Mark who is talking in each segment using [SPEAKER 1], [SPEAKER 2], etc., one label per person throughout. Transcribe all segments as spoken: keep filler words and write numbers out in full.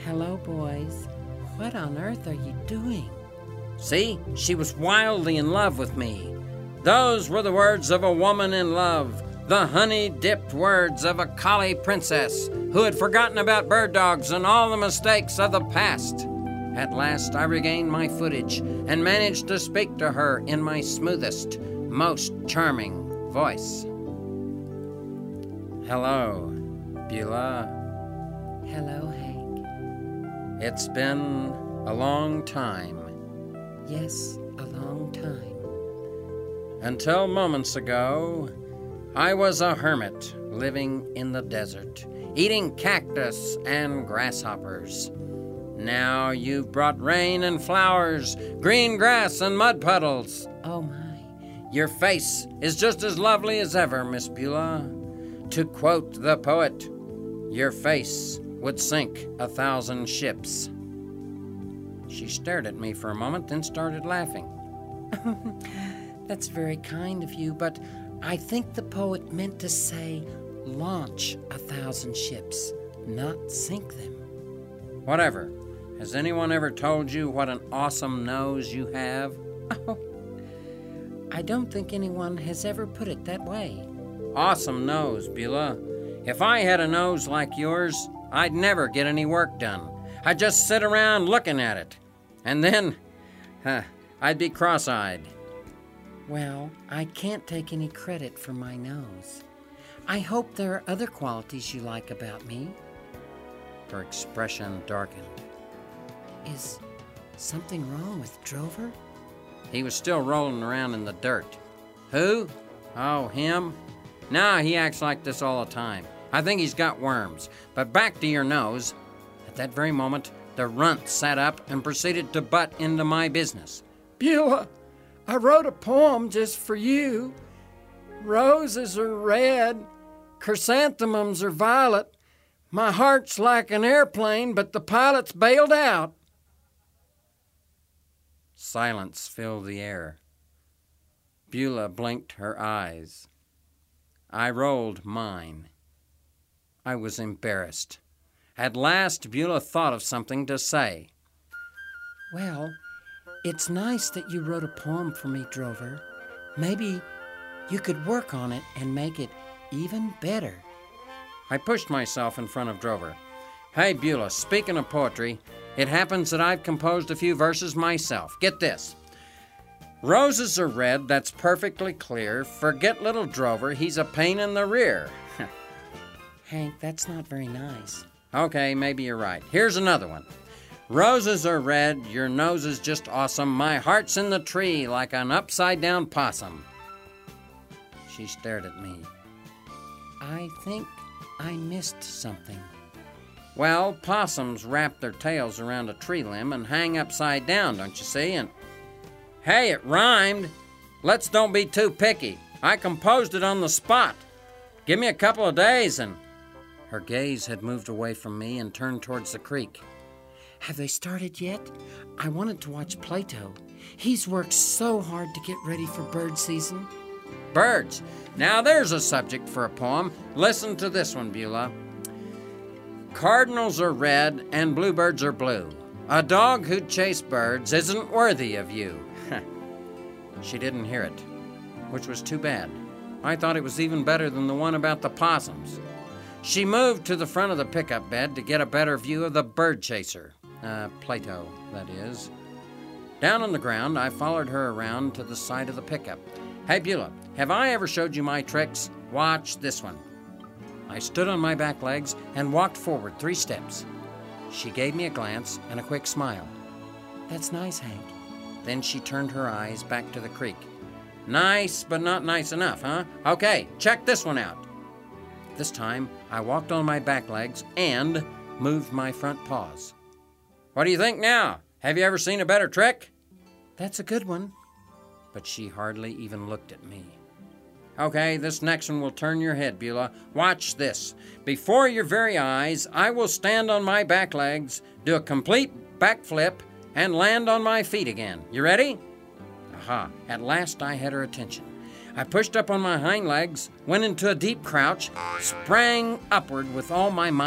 [SPEAKER 1] Hello, boys. What on earth are you doing?
[SPEAKER 2] See, she was wildly in love with me. Those were the words of a woman in love, the honey-dipped words of a collie princess who had forgotten about bird dogs and all the mistakes of the past. At last I regained my footage and managed to speak to her in my smoothest, most charming voice. Hello, Beulah.
[SPEAKER 1] Hello, Hank.
[SPEAKER 2] It's been a long time.
[SPEAKER 1] Yes, a long time.
[SPEAKER 2] Until moments ago, I was a hermit living in the desert, eating cactus and grasshoppers. Now you've brought rain and flowers, green grass and mud puddles.
[SPEAKER 1] Oh, my.
[SPEAKER 2] Your face is just as lovely as ever, Miss Beulah. To quote the poet, your face would sink a thousand ships. She stared at me for a moment, then started laughing.
[SPEAKER 1] That's very kind of you, but I think the poet meant to say launch a thousand ships, not sink them.
[SPEAKER 2] Whatever. Has anyone ever told you what an awesome nose you have?
[SPEAKER 1] Oh, I don't think anyone has ever put it that way.
[SPEAKER 2] Awesome nose, Beulah. If I had a nose like yours, I'd never get any work done. I'd just sit around looking at it. And then, huh, I'd be cross-eyed.
[SPEAKER 1] Well, I can't take any credit for my nose. I hope there are other qualities you like about me.
[SPEAKER 2] Her expression darkened.
[SPEAKER 1] Is something wrong with Drover?
[SPEAKER 2] He was still rolling around in the dirt. Who? Oh, him? No, he acts like this all the time. I think he's got worms. But back to your nose. At that very moment, the runt sat up and proceeded to butt into my business.
[SPEAKER 3] Beulah, I wrote a poem just for you. Roses are red, chrysanthemums are violet. My heart's like an airplane, but the pilot's bailed out.
[SPEAKER 2] Silence filled the air. Beulah blinked her eyes. I rolled mine. I was embarrassed. At last, Beulah thought of something to say.
[SPEAKER 1] Well, it's nice that you wrote a poem for me, Drover. Maybe you could work on it and make it even better.
[SPEAKER 2] I pushed myself in front of Drover. Hey, Beulah, speaking of poetry, it happens that I've composed a few verses myself. Get this. Roses are red, that's perfectly clear. Forget little Drover, he's a pain in the rear.
[SPEAKER 1] Hank, that's not very nice.
[SPEAKER 2] Okay, maybe you're right. Here's another one. Roses are red, your nose is just awesome. My heart's in the tree like an upside-down possum. She stared at me.
[SPEAKER 1] I think I missed something.
[SPEAKER 2] Well, possums wrap their tails around a tree limb and hang upside down, don't you see? And hey, it rhymed. Let's don't be too picky. I composed it on the spot. Give me a couple of days and... Her gaze had moved away from me and turned towards the creek.
[SPEAKER 1] Have they started yet? I wanted to watch Plato. He's worked so hard to get ready for bird season.
[SPEAKER 2] Birds. Now there's a subject for a poem. Listen to this one, Beulah. Cardinals are red and bluebirds are blue. A dog who'd chase birds isn't worthy of you. She didn't hear it, which was too bad. I thought it was even better than the one about the possums. She moved to the front of the pickup bed to get a better view of the bird chaser. Uh, Plato, that is. Down on the ground, I followed her around to the side of the pickup. Hey, Beulah, have I ever showed you my tricks? Watch this one. I stood on my back legs and walked forward three steps. She gave me a glance and a quick smile.
[SPEAKER 1] That's nice, Hank.
[SPEAKER 2] Then she turned her eyes back to the creek. Nice, but not nice enough, huh? Okay, check this one out. This time, I walked on my back legs and moved my front paws. What do you think now? Have you ever seen a better trick?
[SPEAKER 1] That's a good one.
[SPEAKER 2] But she hardly even looked at me. Okay, this next one will turn your head, Beulah. Watch this. Before your very eyes, I will stand on my back legs, do a complete backflip, and land on my feet again. You ready? Aha, at last I had her attention. I pushed up on my hind legs, went into a deep crouch, sprang upward with all my might,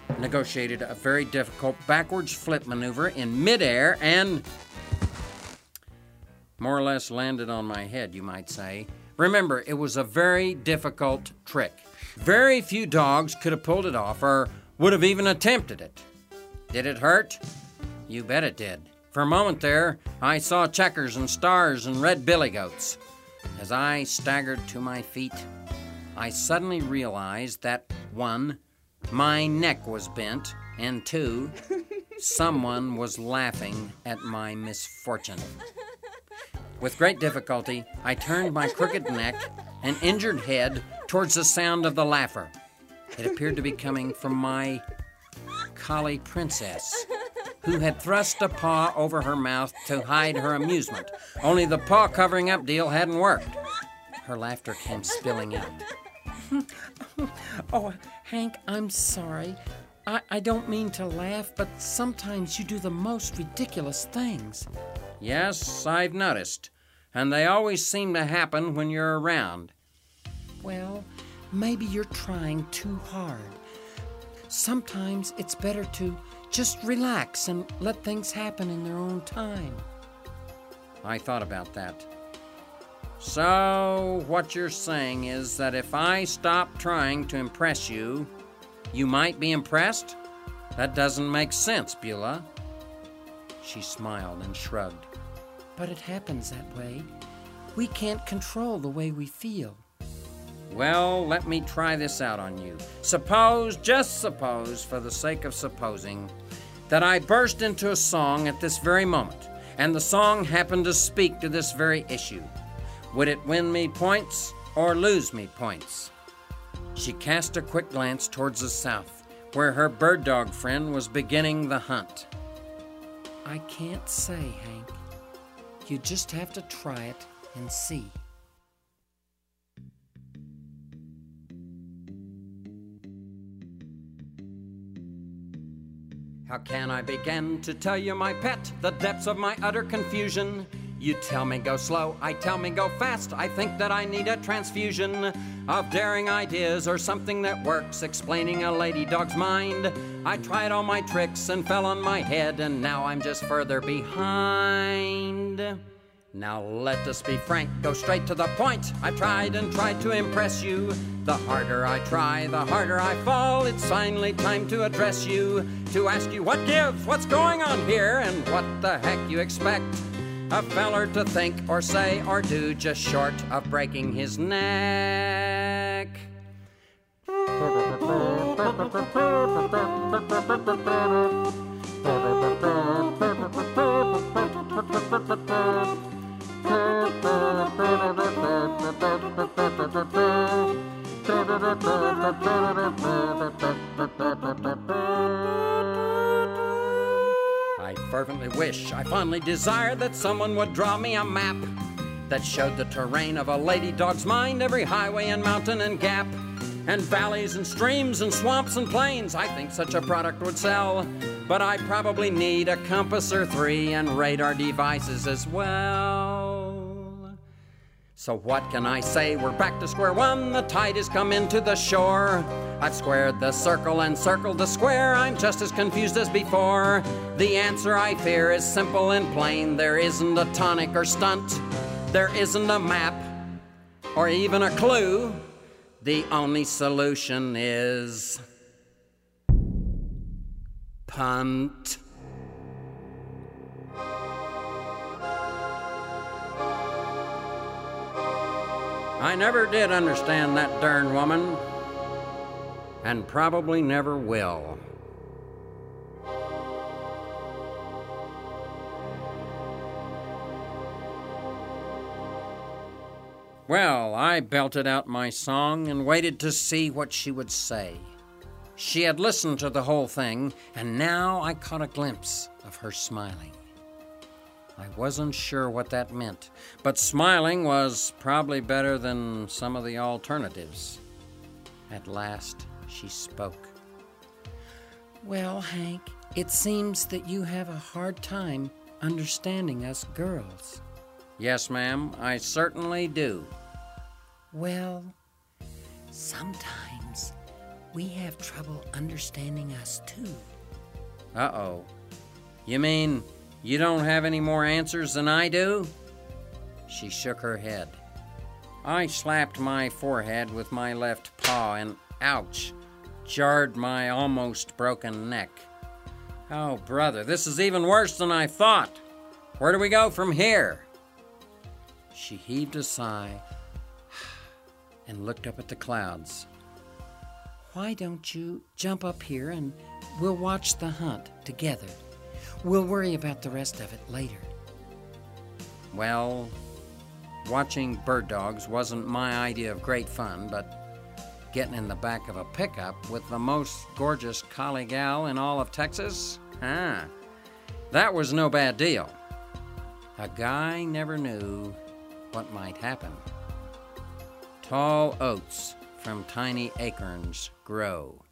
[SPEAKER 2] negotiated a very difficult backwards flip maneuver in midair and more or less landed on my head, you might say. Remember, it was a very difficult trick. Very few dogs could have pulled it off or would have even attempted it. Did it hurt? You bet it did. For a moment there, I saw checkers and stars and red billy goats. As I staggered to my feet, I suddenly realized that, one, my neck was bent, and two, someone was laughing at my misfortune. With great difficulty, I turned my crooked neck and injured head towards the sound of the laugher. It appeared to be coming from my collie princess, who had thrust a paw over her mouth to hide her amusement. Only the paw covering up deal hadn't worked. Her laughter came spilling out.
[SPEAKER 1] Oh, Hank, I'm sorry. I, I don't mean to laugh, but sometimes you do the most ridiculous things.
[SPEAKER 2] Yes, I've noticed. And they always seem to happen when you're around.
[SPEAKER 1] Well, maybe you're trying too hard. Sometimes it's better to just relax and let things happen in their own time.
[SPEAKER 2] I thought about that. So, what you're saying is that if I stop trying to impress you, you might be impressed? That doesn't make sense, Beulah. She smiled and shrugged.
[SPEAKER 1] But it happens that way. We can't control the way we feel.
[SPEAKER 2] Well, let me try this out on you. Suppose, just suppose, for the sake of supposing, that I burst into a song at this very moment, and the song happened to speak to this very issue. Would it win me points or lose me points? She cast a quick glance towards the south, where her bird dog friend was beginning the hunt.
[SPEAKER 1] I can't say, Hank. You just have to try it and see.
[SPEAKER 2] How can I begin to tell you, my pet, the depths of my utter confusion? You tell me go slow, I tell me go fast. I think that I need a transfusion of daring ideas or something that works, explaining a lady dog's mind. I tried all my tricks and fell on my head, and now I'm just further behind. Now let us be frank, go straight to the point. I've tried and tried to impress you. The harder I try, the harder I fall. It's finally time to address you, to ask you what gives, what's going on here, and what the heck you expect a feller to think or say or do just short of breaking his neck. I fervently wish, I fondly desire that someone would draw me a map that showed the terrain of a lady dog's mind, every highway and mountain and gap, and valleys and streams and swamps and plains. I think such a product would sell, but I probably need a compass or three and radar devices as well. So what can I say? We're back to square one. The tide has come into the shore. I've squared the circle and circled the square. I'm just as confused as before. The answer, I fear, is simple and plain. There isn't a tonic or stunt. There isn't a map or even a clue. The only solution is punt. I never did understand that darn woman, and probably never will. Well, I belted out my song and waited to see what she would say. She had listened to the whole thing, and now I caught a glimpse of her smiling. I wasn't sure what that meant, but smiling was probably better than some of the alternatives. At last, she spoke.
[SPEAKER 1] Well, Hank, it seems that you have a hard time understanding us girls.
[SPEAKER 2] Yes, ma'am, I certainly do.
[SPEAKER 1] Well, sometimes we have trouble understanding us too.
[SPEAKER 2] Uh-oh. You mean you don't have any more answers than I do? She shook her head. I slapped my forehead with my left paw and, ouch, jarred my almost broken neck. Oh, brother, this is even worse than I thought. Where do we go from here? She heaved a sigh and looked up at the clouds.
[SPEAKER 1] Why don't you jump up here and we'll watch the hunt together? We'll worry about the rest of it later.
[SPEAKER 2] Well, watching bird dogs wasn't my idea of great fun, but getting in the back of a pickup with the most gorgeous collie gal in all of Texas? Ah, that was no bad deal. A guy never knew what might happen. Tall oats from tiny acorns grow.